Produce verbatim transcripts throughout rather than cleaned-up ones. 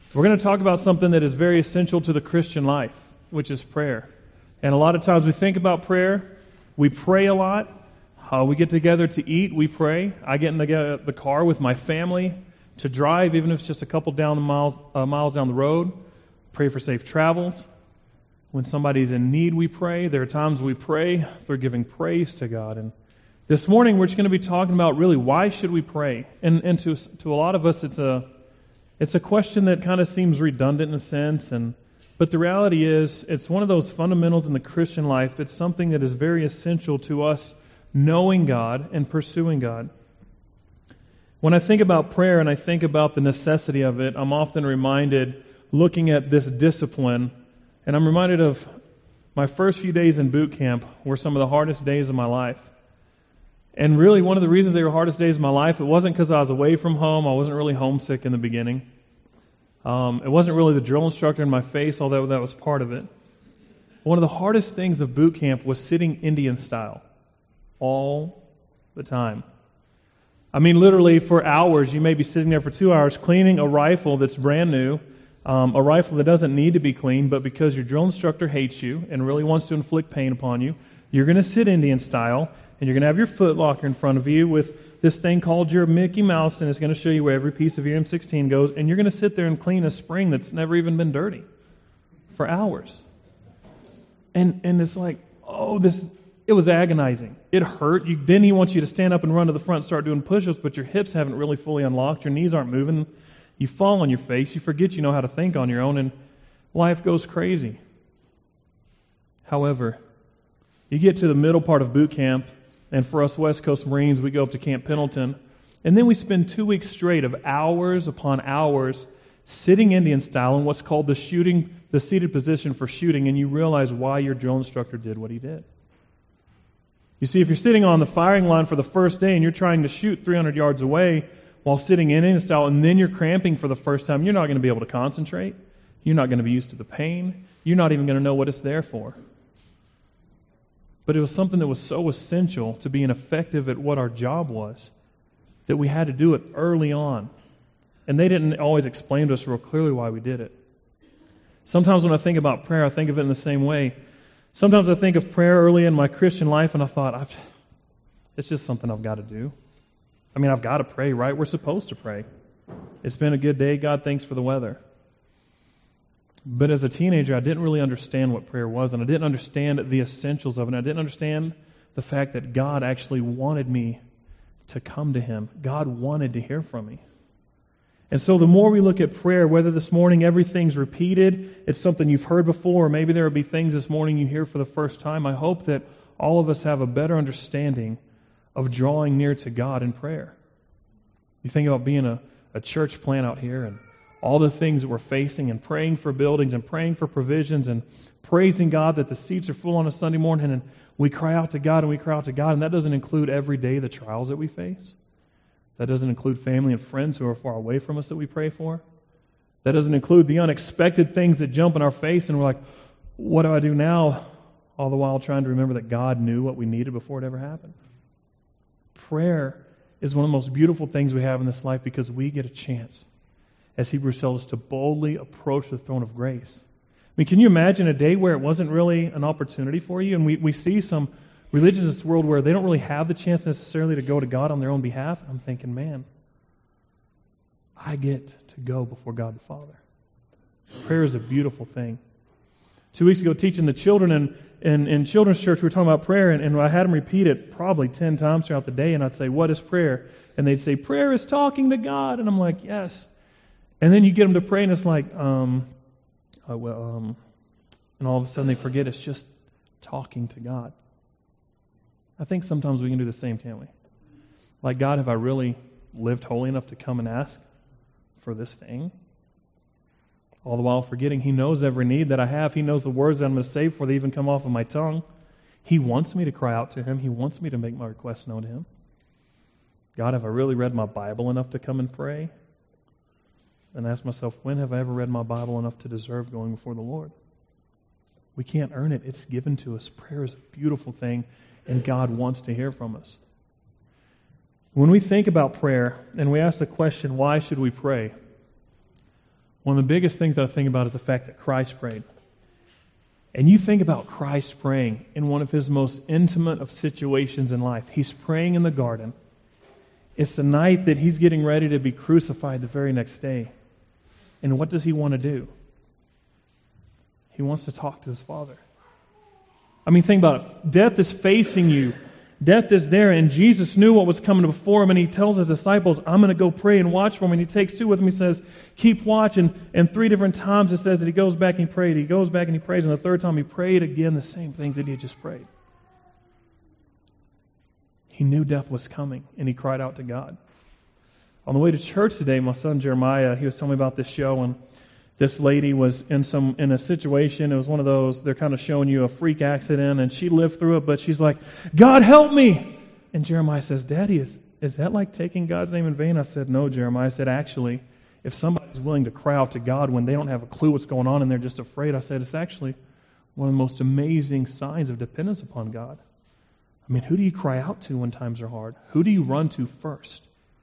We're going to talk about something that is very essential to the Christian life, which is prayer. And a lot of times we think about prayer, we pray a lot. Uh, we get together to eat, we pray. I get in the, the car with my family to drive, even if it's just a couple down the miles, uh, miles down the road. Pray for safe travels. When somebody's in need, we pray. There are times we pray for giving praise to God. And this morning, we're just going to be talking about really why should we pray. And, and to to a lot of us, it's a it's a question that kind of seems redundant in a sense. And but the reality is, it's one of those fundamentals in the Christian life. It's something that is very essential to us knowing God and pursuing God. When I think about prayer and I think about the necessity of it, I'm often reminded, looking at this discipline, and I'm reminded of my first few days in boot camp were some of the hardest days of my life. And really, one of the reasons they were hardest days of my life, it wasn't because I was away from home. I wasn't really homesick in the beginning. Um, it wasn't really the drill instructor in my face, although that was part of it. One of the hardest things of boot camp was sitting Indian style all the time. I mean, literally for hours, you may be sitting there for two hours cleaning a rifle that's brand new, um, a rifle that doesn't need to be cleaned, but because your drill instructor hates you and really wants to inflict pain upon you, you're going to sit Indian style, and you're going to have your foot locker in front of you with this thing called your Mickey Mouse, and it's going to show you where every piece of your M sixteen goes, and you're going to sit there and clean a spring that's never even been dirty for hours. And and it's like, oh, this, it was agonizing. It hurt. You, then he wants you to stand up and run to the front and start doing push-ups, but your hips haven't really fully unlocked. Your knees aren't moving. You fall on your face. You forget you know how to think on your own, and life goes crazy. However, you get to the middle part of boot camp, and for us West Coast Marines, we go up to Camp Pendleton, and then we spend two weeks straight of hours upon hours sitting Indian style in what's called the shooting, the seated position for shooting, and you realize why your drill instructor did what he did. You see, if you're sitting on the firing line for the first day and you're trying to shoot three hundred yards away while sitting in Indian style, and then you're cramping for the first time, you're not going to be able to concentrate. You're not going to be used to the pain. You're not even going to know what it's there for. But it was something that was so essential to being effective at what our job was that we had to do it early on. And they didn't always explain to us real clearly why we did it. Sometimes when I think about prayer, I think of it in the same way. Sometimes I think of prayer early in my Christian life, and I thought, I've, it's just something I've got to do. I mean, I've got to pray, right? We're supposed to pray. It's been a good day. God, thanks for the weather. But as a teenager, I didn't really understand what prayer was, and I didn't understand the essentials of it. And I didn't understand the fact that God actually wanted me to come to Him. God wanted to hear from me. And so the more we look at prayer, whether this morning everything's repeated, it's something you've heard before, or maybe there will be things this morning you hear for the first time, I hope that all of us have a better understanding of drawing near to God in prayer. You think about being a, a church plant out here and all the things that we're facing, and praying for buildings and praying for provisions and praising God that the seats are full on a Sunday morning, and we cry out to God and we cry out to God, and that doesn't include every day the trials that we face. That doesn't include family and friends who are far away from us that we pray for. That doesn't include the unexpected things that jump in our face and we're like, what do I do now? All the while trying to remember that God knew what we needed before it ever happened. Prayer is one of the most beautiful things we have in this life because we get a chance, as Hebrews tells us, to boldly approach the throne of grace. I mean, can you imagine a day where it wasn't really an opportunity for you? And we, we see some religions in this world where they don't really have the chance necessarily to go to God on their own behalf. I'm thinking, man, I get to go before God the Father. Prayer is a beautiful thing. Two weeks ago, teaching the children in, in, in children's church, we were talking about prayer, and, and I had them repeat it probably ten times throughout the day, and I'd say, what is prayer? And they'd say, prayer is talking to God. And I'm like, yes. And then you get them to pray, and it's like, um, uh, well, um, and all of a sudden they forget it's just talking to God. I think sometimes we can do the same, can't we? Like, God, have I really lived holy enough to come and ask for this thing? All the while forgetting He knows every need that I have. He knows the words that I'm going to say before they even come off of my tongue. He wants me to cry out to Him. He wants me to make my requests known to Him. God, have I really read my Bible enough to come and pray? And ask myself, when have I ever read my Bible enough to deserve going before the Lord? We can't earn it. It's given to us. Prayer is a beautiful thing, and God wants to hear from us. When we think about prayer and we ask the question, why should we pray? One of the biggest things that I think about is the fact that Christ prayed. And you think about Christ praying in one of his most intimate of situations in life. He's praying in the garden. It's the night that he's getting ready to be crucified the very next day. And what does he want to do? He wants to talk to his Father. I mean, think about it. Death is facing you. Death is there, and Jesus knew what was coming before him, and he tells his disciples, I'm going to go pray and watch for him. And he takes two with him. He says, keep watch. And, and three different times it says that he goes back and he prayed. He goes back and he prays. And the third time he prayed again the same things that he had just prayed. He knew death was coming, and he cried out to God. On the way to church today, my son Jeremiah, he was telling me about this show, and this lady was in some in a situation. It was one of those, they're kind of showing you a freak accident, and she lived through it, but she's like, God, help me! And Jeremiah says, Daddy, is, is that like taking God's name in vain? I said, no, Jeremiah. I said, actually, if somebody's willing to cry out to God when they don't have a clue what's going on and they're just afraid, I said, it's actually one of the most amazing signs of dependence upon God. I mean, who do you cry out to when times are hard? Who do you run to first?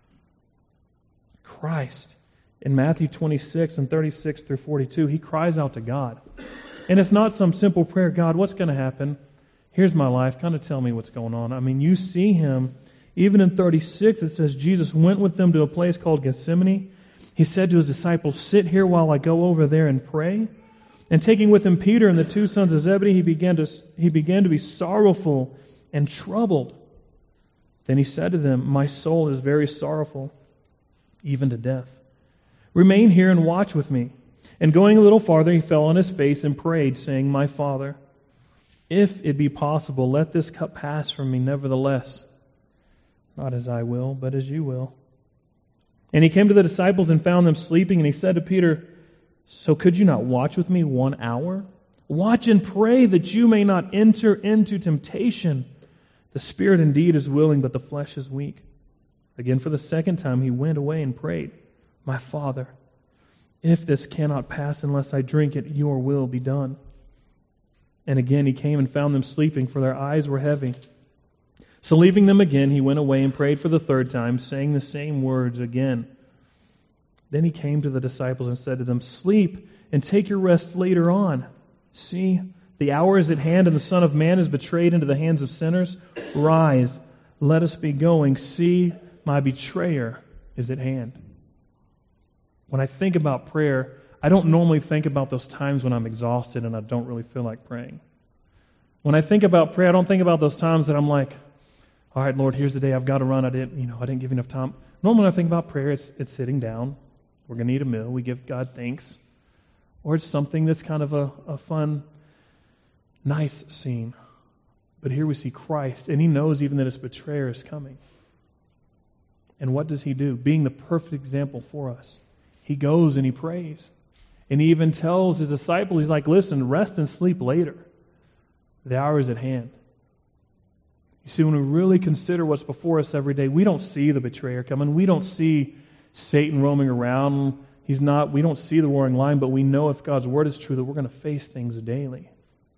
Christ. In Matthew twenty-six and thirty-six through forty-two, he cries out to God. And it's not some simple prayer, God, what's going to happen? Here's my life. Kind of tell me what's going on. I mean, you see him. Even in thirty-six, it says, Jesus went with them to a place called Gethsemane. He said to his disciples, sit here while I go over there and pray. And taking with him Peter and the two sons of Zebedee, he began to, he began to be sorrowful and troubled. Then he said to them, my soul is very sorrowful, even to death. Remain here and watch with me. And going a little farther, he fell on his face and prayed, saying, my Father, if it be possible, let this cup pass from me. Nevertheless, not as I will, but as you will. And he came to the disciples and found them sleeping, and he said to Peter, so could you not watch with me one hour? Watch and pray that you may not enter into temptation. The spirit indeed is willing, but the flesh is weak. Again, for the second time, he went away and prayed, my Father, if this cannot pass unless I drink it, your will be done. And again he came and found them sleeping, for their eyes were heavy. So leaving them again, he went away and prayed for the third time, saying the same words again. Then he came to the disciples and said to them, sleep and take your rest later on. See, the hour is at hand, and the Son of Man is betrayed into the hands of sinners. Rise, let us be going. See, my betrayer is at hand. When I think about prayer, I don't normally think about those times when I'm exhausted and I don't really feel like praying. When I think about prayer, I don't think about those times that I'm like, all right, Lord, here's the day I've got to run. I didn't, you know, I didn't give enough time. Normally when I think about prayer, it's it's sitting down. We're going to eat a meal. We give God thanks. Or it's something that's kind of a, a fun, nice scene. But here we see Christ, and he knows even that his betrayer is coming. And what does he do? Being the perfect example for us, he goes and he prays. And he even tells his disciples, he's like, listen, rest and sleep later. The hour is at hand. You see, when we really consider what's before us every day, we don't see the betrayer coming. We don't see Satan roaming around. He's not, we don't see the roaring lion, but we know if God's word is true that we're going to face things daily.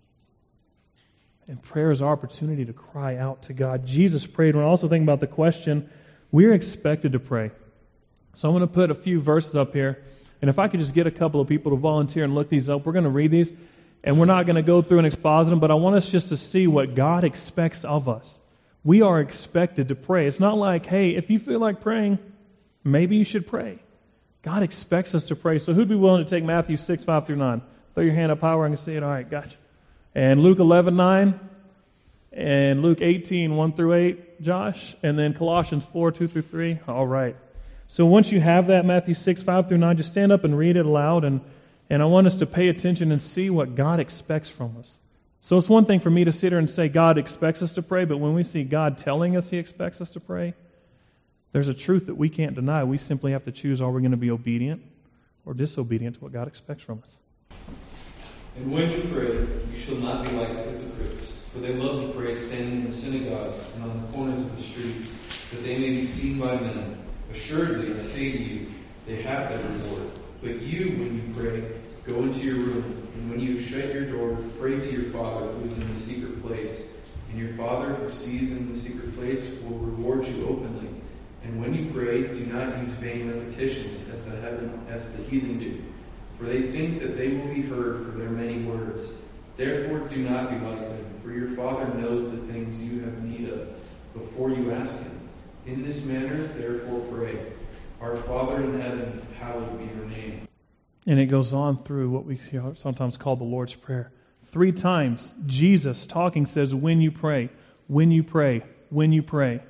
And prayer is our opportunity to cry out to God. Jesus prayed. We're also thinking about the question, we're expected to pray. So I'm going to put a few verses up here. And if I could just get a couple of people to volunteer and look these up, we're going to read these. And we're not going to go through and exposit them, but I want us just to see what God expects of us. We are expected to pray. It's not like, hey, if you feel like praying, maybe you should pray. God expects us to pray. So who'd be willing to take Matthew six, five through nine? Throw your hand up high where I can see it. All right, gotcha. And Luke eleven, nine. And Luke eighteen, one through eight, Josh. And then Colossians four, two through three. All right. So once you have that, Matthew six, five through nine, just stand up and read it aloud. And, and I want us to pay attention and see what God expects from us. So it's one thing for me to sit here and say God expects us to pray, but when we see God telling us he expects us to pray, there's a truth that we can't deny. We simply have to choose, are we going to be obedient or disobedient to what God expects from us? And when you pray, you shall not be like hypocrites, for they love to pray standing in the synagogues and on the corners of the streets, that they may be seen by men. Assuredly, I say to you, they have their reward. But you, when you pray, go into your room, and when you shut your door, pray to your Father who is in the secret place. And your Father who sees in the secret place will reward you openly. And when you pray, do not use vain repetitions as the heaven, as the heathen do, for they think that they will be heard for their many words. Therefore do not be like them, for your Father knows the things you have need of before you ask Him. In this manner, therefore pray, Our Father in heaven, hallowed be your name. And it goes on through what we sometimes call the Lord's Prayer. Three times, Jesus talking says, when you pray, when you pray, when you pray.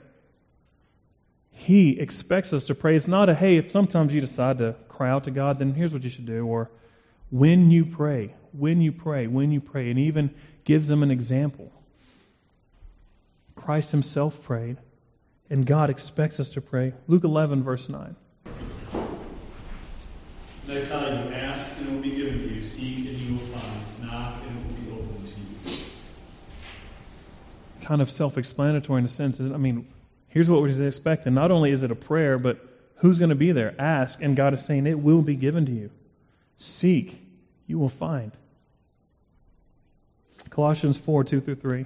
He expects us to pray. It's not a, hey, if sometimes you decide to cry out to God, then here's what you should do. Or when you pray, when you pray, when you pray. And he even gives them an example. Christ himself prayed, and God expects us to pray. Luke eleven, verse nine. And I tell you, ask and it will be given to you, seek and you will find, knock and it will be opened to you. Kind of self-explanatory in a sense. I mean, here's what we're expecting. Not only is it a prayer, but who's going to be there? Ask, and God is saying it will be given to you. Seek, you will find. Colossians four, two through three.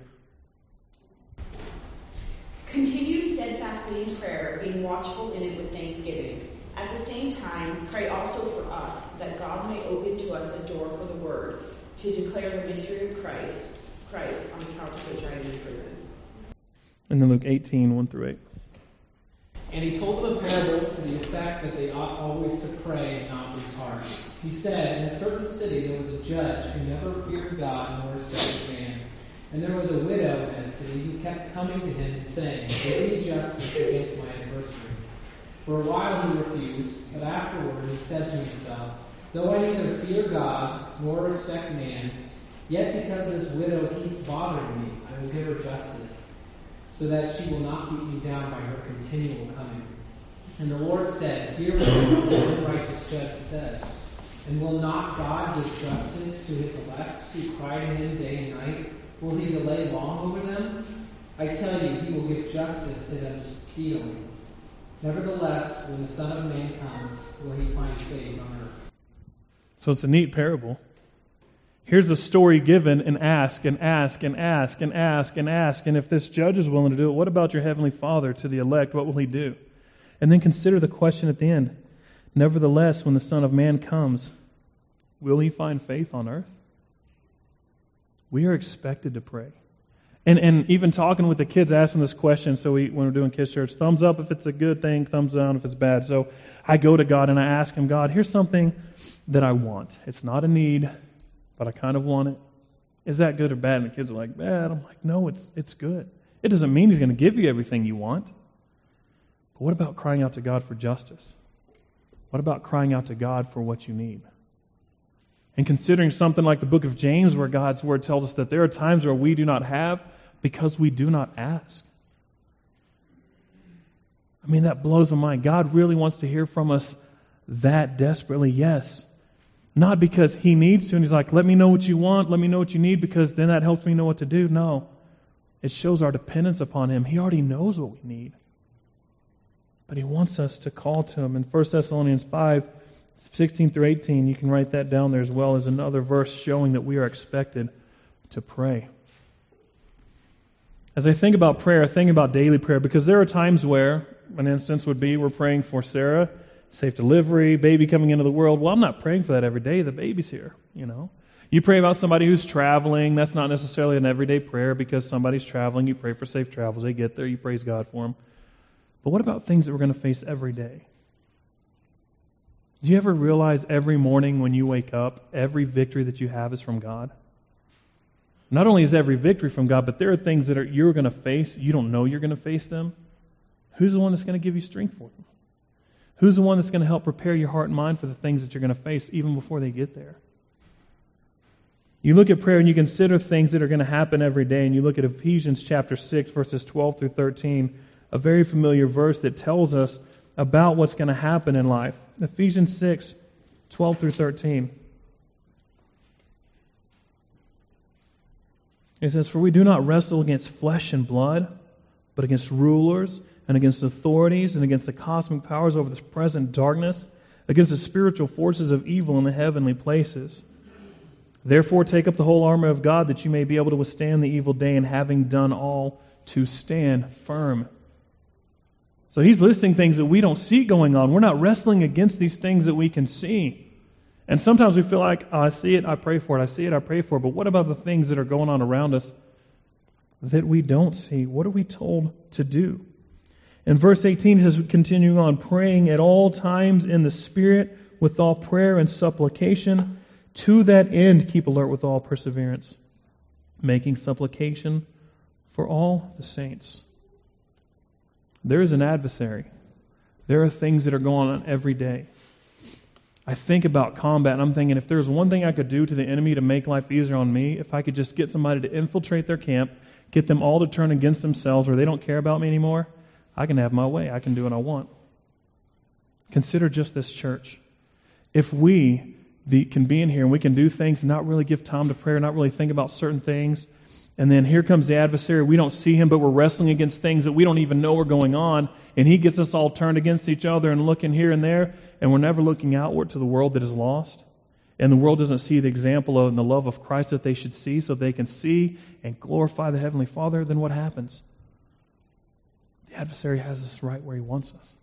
Continue steadfastly in prayer, being watchful in it with thanksgiving. At the same time, pray also for us, that God may open to us a door for the word, to declare the mystery of Christ, Christ, on account of which I am in prison. And then Luke eighteen, one through eight. And he told them a parable to the effect that they ought always to pray and not lose heart. He said, in a certain city there was a judge who never feared God nor respected man. And there was a widow in that city who kept coming to him and saying, give me justice against my adversary. For a while he refused, but afterward he said to himself, though I neither fear God nor respect man, yet because this widow keeps bothering me, I will give her justice, so that she will not beat me down by her continual coming. And the Lord said, hear what the unrighteous judge says. And will not God give justice to his elect who cry to him day and night? Will he delay long over them? I tell you, he will give justice to them speedily. Nevertheless, when the Son of Man comes, will he find faith on earth? So it's a neat parable. Here's the story given, and ask and ask and ask and ask and ask. And if this judge is willing to do it, what about your heavenly Father to the elect? What will he do? And then consider the question at the end. Nevertheless, when the Son of Man comes, will he find faith on earth? We are expected to pray. And and even talking with the kids, asking this question, so we, when we're doing Kids Church, thumbs up if it's a good thing, thumbs down if it's bad. So I go to God and I ask him, God, here's something that I want. It's not a need, but I kind of want it. Is that good or bad? And the kids are like, bad. I'm like, no, it's it's good. It doesn't mean he's going to give you everything you want. But what about crying out to God for justice? What about crying out to God for what you need? And considering something like the book of James, where God's word tells us that there are times where we do not have because we do not ask. I mean, that blows my mind. God really wants to hear from us that desperately, yes. Not because he needs to, and he's like, let me know what you want, let me know what you need, because then that helps me know what to do. No. It shows our dependence upon him. He already knows what we need. But he wants us to call to him. In First Thessalonians five, sixteen through eighteen, you can write that down there as well as another verse showing that we are expected to pray. As I think about prayer, I think about daily prayer, because there are times where, an instance would be, we're praying for Sarah, safe delivery, baby coming into the world. Well, I'm not praying for that every day. The baby's here, you know. You pray about somebody who's traveling. That's not necessarily an everyday prayer because somebody's traveling. You pray for safe travels. They get there. You praise God for them. But what about things that we're going to face every day? Do you ever realize every morning when you wake up, every victory that you have is from God? Not only is every victory from God, but there are things that are, you're going to face. You don't know you're going to face them. Who's the one that's going to give you strength for them? Who's the one that's going to help prepare your heart and mind for the things that you're going to face even before they get there? You look at prayer and you consider things that are going to happen every day, and you look at Ephesians chapter six, verses twelve through thirteen, a very familiar verse that tells us about what's going to happen in life. Ephesians six, twelve through thirteen. It says, for we do not wrestle against flesh and blood, but against rulers and against authorities and against the cosmic powers over this present darkness, against the spiritual forces of evil in the heavenly places. Therefore take up the whole armor of God, that you may be able to withstand the evil day, and having done all, to stand firm. So he's listing things that we don't see going on. We're not wrestling against these things that we can see. And sometimes we feel like, oh, I see it, I pray for it, I see it, I pray for it. But what about the things that are going on around us that we don't see? What are we told to do? In verse eighteen, it says, continuing on, praying at all times in the Spirit with all prayer and supplication. To that end, keep alert with all perseverance, making supplication for all the saints. There is an adversary. There are things that are going on every day. I think about combat, and I'm thinking, if there's one thing I could do to the enemy to make life easier on me, if I could just get somebody to infiltrate their camp, get them all to turn against themselves, or they don't care about me anymore, I can have my way. I can do what I want. Consider just this church. If we the, can be in here and we can do things, not really give time to prayer, not really think about certain things, and then here comes the adversary. We don't see him, but we're wrestling against things that we don't even know are going on, and he gets us all turned against each other and looking here and there, and we're never looking outward to the world that is lost. And the world doesn't see the example of and the love of Christ that they should see, so they can see and glorify the Heavenly Father. Then what happens? The adversary has us right where he wants us.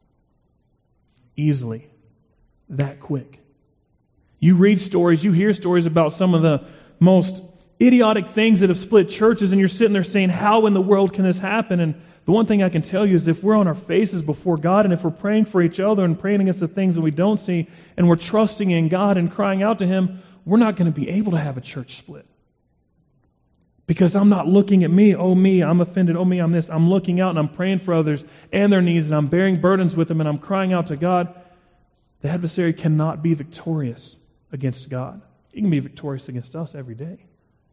Easily. That quick. You read stories, you hear stories about some of the most idiotic things that have split churches, and you're sitting there saying, how in the world can this happen? And the one thing I can tell you is if we're on our faces before God, and if we're praying for each other and praying against the things that we don't see, and we're trusting in God and crying out to Him, we're not going to be able to have a church split. Because I'm not looking at me, oh me, I'm offended, oh me, I'm this. I'm looking out and I'm praying for others and their needs, and I'm bearing burdens with them, and I'm crying out to God. The adversary cannot be victorious against God. He can be victorious against us every day,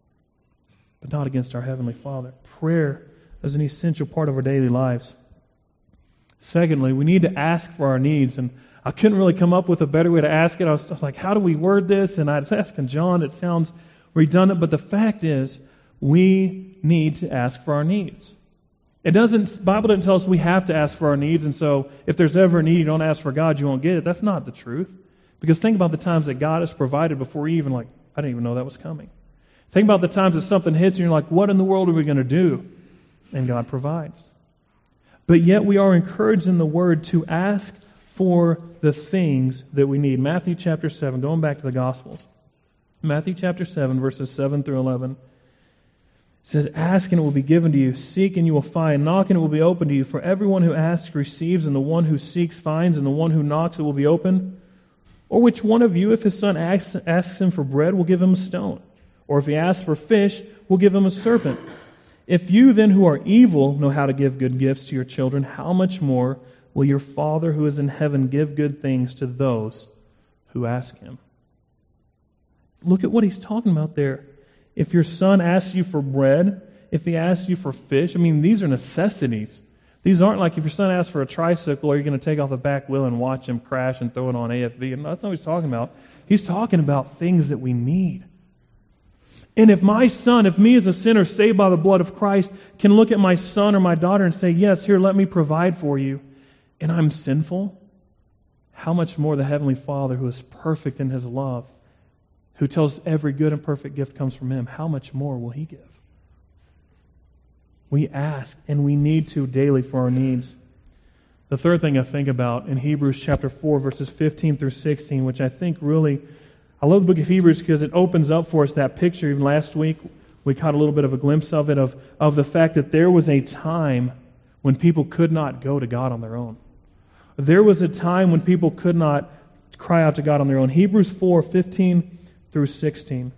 but not against our Heavenly Father. Prayer is an essential part of our daily lives. Secondly, we need to ask for our needs, and I couldn't really come up with a better way to ask it. I was, I was like, how do we word this? And I was asking John. It sounds redundant, but the fact is, we need to ask for our needs. It doesn't, the Bible doesn't tell us we have to ask for our needs, and so if there's ever a need, you don't ask for God, you won't get it. That's not the truth. Because think about the times that God has provided before you even like, I didn't even know that was coming. Think about the times that something hits and you're like, what in the world are we going to do? And God provides. But yet we are encouraged in the Word to ask for the things that we need. Matthew chapter seven, going back to the Gospels. Matthew chapter seven, verses seven through eleven. It says, ask and it will be given to you. Seek and you will find. Knock and it will be opened to you. For everyone who asks receives, and the one who seeks finds, and the one who knocks it will be opened. Or which one of you, if his son asks, asks him for bread, will give him a stone? Or if he asks for fish, will give him a serpent? If you then who are evil know how to give good gifts to your children, how much more will your Father who is in heaven give good things to those who ask Him? Look at what he's talking about there. If your son asks you for bread, if he asks you for fish, I mean, these are necessities. These aren't like if your son asks for a tricycle, are you going to take off the back wheel and watch him crash and throw it on A F V? And that's not what he's talking about. He's talking about things that we need. And if my son, if me as a sinner saved by the blood of Christ, can look at my son or my daughter and say, yes, here, let me provide for you, and I'm sinful, how much more the Heavenly Father, who is perfect in His love, who tells us every good and perfect gift comes from Him, how much more will He give? We ask, and we need to daily for our needs. The third thing I think about in Hebrews chapter four, verses fifteen through sixteen, which I think really, I love the book of Hebrews because it opens up for us that picture. Even last week, we caught a little bit of a glimpse of it, of, of the fact that there was a time when people could not go to God on their own. There was a time when people could not cry out to God on their own. Hebrews four, fifteen through sixteen.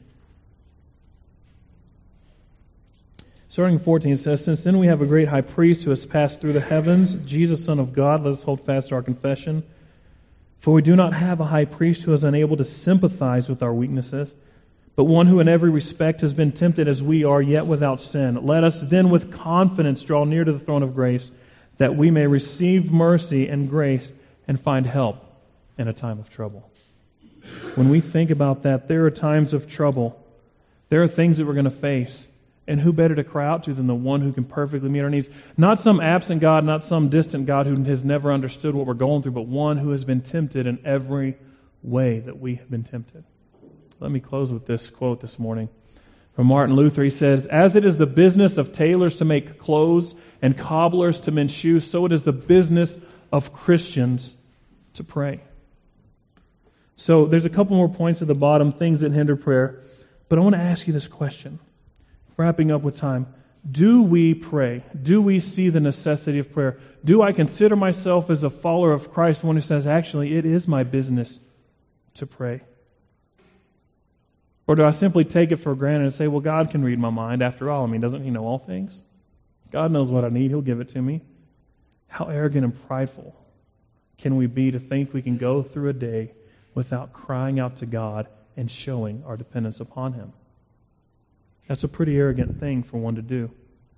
Starting in fourteen, it says, since then we have a great high priest who has passed through the heavens, Jesus, Son of God. Let us hold fast to our confession. For we do not have a high priest who is unable to sympathize with our weaknesses, but one who in every respect has been tempted as we are, yet without sin. Let us then with confidence draw near to the throne of grace, that we may receive mercy and grace and find help in a time of trouble. When we think about that, there are times of trouble. There are things that we're going to face. And who better to cry out to than the one who can perfectly meet our needs? Not some absent God, not some distant God who has never understood what we're going through, but one who has been tempted in every way that we have been tempted. Let me close with this quote this morning from Martin Luther. He says, as it is the business of tailors to make clothes and cobblers to mend shoes, so it is the business of Christians to pray. So there's a couple more points at the bottom, things that hinder prayer. But I want to ask you this question, wrapping up with time. Do we pray? Do we see the necessity of prayer? Do I consider myself as a follower of Christ, one who says, actually, it is my business to pray? Or do I simply take it for granted and say, well, God can read my mind after all? I mean, doesn't He know all things? God knows what I need. He'll give it to me. How arrogant and prideful can we be to think we can go through a day without crying out to God and showing our dependence upon Him? That's a pretty arrogant thing for one to do.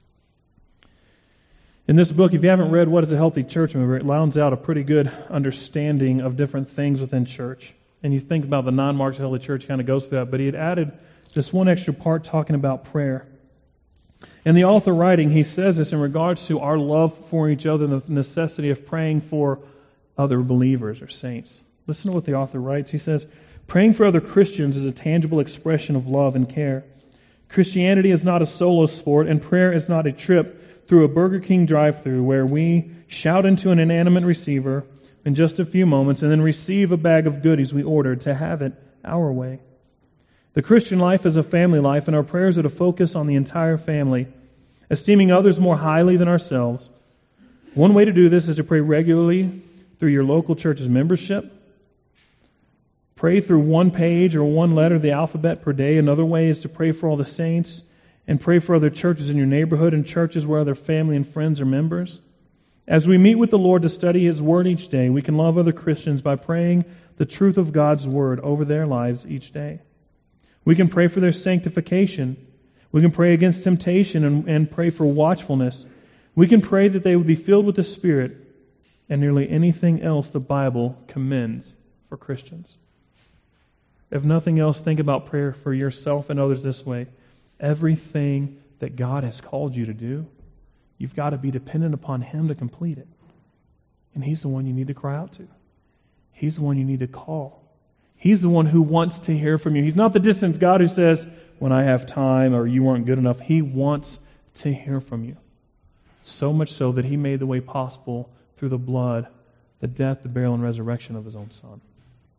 In this book, if you haven't read What is a Healthy Church Member, it lines out a pretty good understanding of different things within church. And you think about the nine marks of healthy church, kind of goes through that, but he had added just one extra part talking about prayer. In the author writing, he says this in regards to our love for each other and the necessity of praying for other believers or saints. Listen to what the author writes. He says, praying for other Christians is a tangible expression of love and care. Christianity is not a solo sport, and prayer is not a trip through a Burger King drive-thru where we shout into an inanimate receiver in just a few moments and then receive a bag of goodies we ordered to have it our way. The Christian life is a family life, and our prayers are to focus on the entire family, esteeming others more highly than ourselves. One way to do this is to pray regularly through your local church's membership. Pray through one page or one letter of the alphabet per day. Another way is to pray for all the saints and pray for other churches in your neighborhood and churches where other family and friends are members. As we meet with the Lord to study His Word each day, we can love other Christians by praying the truth of God's Word over their lives each day. We can pray for their sanctification. We can pray against temptation and, and pray for watchfulness. We can pray that they would be filled with the Spirit and nearly anything else the Bible commends for Christians. If nothing else, think about prayer for yourself and others this way. Everything that God has called you to do, you've got to be dependent upon Him to complete it. And He's the one you need to cry out to. He's the one you need to call. He's the one who wants to hear from you. He's not the distant God who says, when I have time or you weren't good enough. He wants to hear from you. So much so that He made the way possible through the blood, the death, the burial, and resurrection of His own Son.